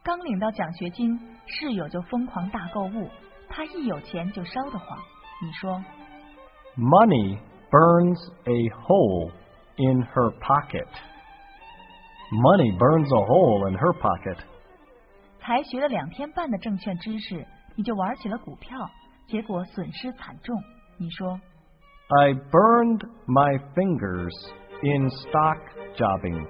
刚领到奖学金，室友就疯狂大购物，他一有钱就烧得慌。你说 Money burns a hole in her pocket. Money burns a hole in her pocket. 才学了2天半的证券知识，你就玩起了股票，结果损失惨重。你说 I burned my fingers in stock jobbing.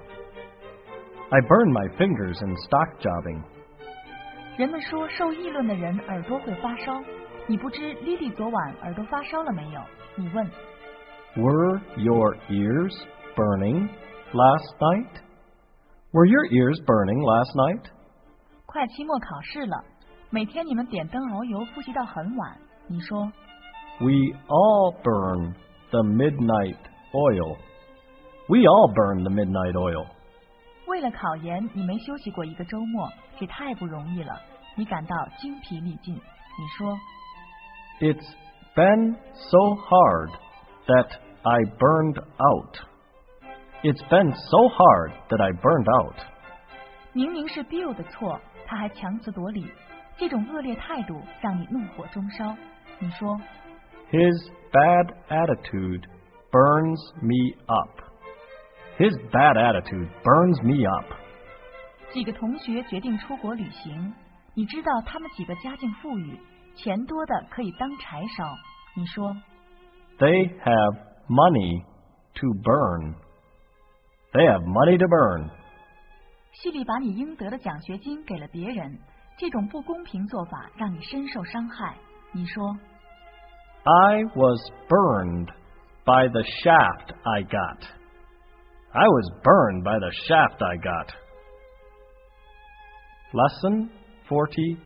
I burned my fingers in stock jobbing. 人们说受议论的人耳朵会发烧，你不知 Lily 昨晚耳朵发烧了没有？你问 Were your ears burning last night? Were your ears burning last night? 快期末考试了，每天你们点灯熬油复习到很晚。你说 We all burn the midnight oil. We all burn the midnight oil. 为了考研，你没休息过一个周末，这太不容易了，你感到精疲力尽。你说 It's been so hard that I burned out. It's been so hard that I burned out. 明明是 Bill 的错，他还强词夺理，这种恶劣态度让你怒火中烧。你说 His bad attitude burns me up. His bad attitude burns me up. 几个同学决定出国旅行，你知道他们几个家境富裕，钱多的可以当柴烧。你说 They have money to burn. They have money to burn. 系里把你应得的奖学金给了别人，这种不公平做法让你深受伤害。你说 I was burned by the shaft I got. I was burned by the shaft I got. Lesson 40